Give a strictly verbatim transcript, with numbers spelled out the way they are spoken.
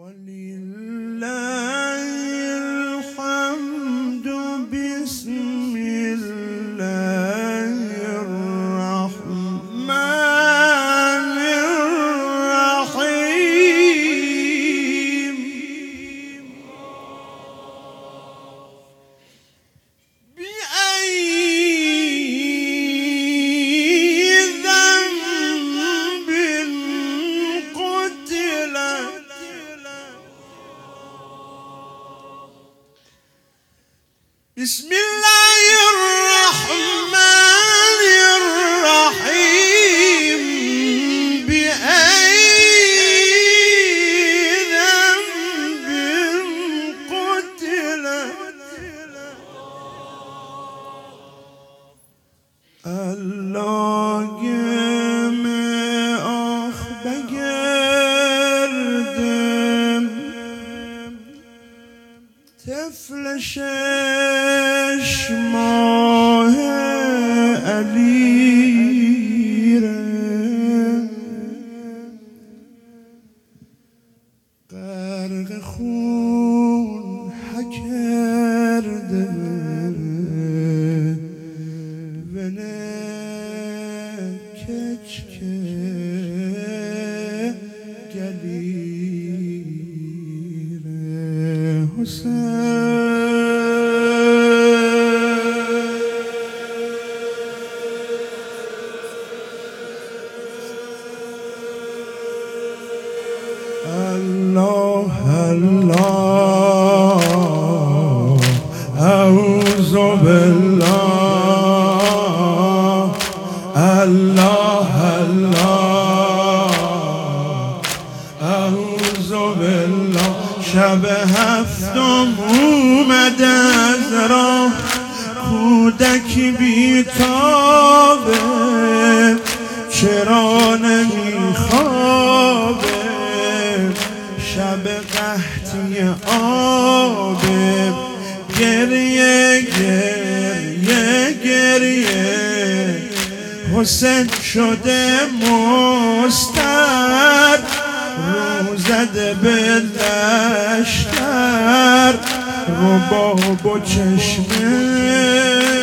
ولله الحمد بسم الله الرحمن الرحيم بأي ذنب قتلت بسم الله الرحمن الرحيم بأي ذنب قتلت اللهم آخ بگردم طفل شش ماه علی غرق خون کرده و نه کچکه گلیر حسین الله الله اعوذ بالله الله الله اعوذ بالله شب هفتم اومد از راه کودک بیتابه چرا نمیخوابه شب قحطی آبه گریه گریه گریه حسین شده مستر رو زده به لشکر رو باب و چشمه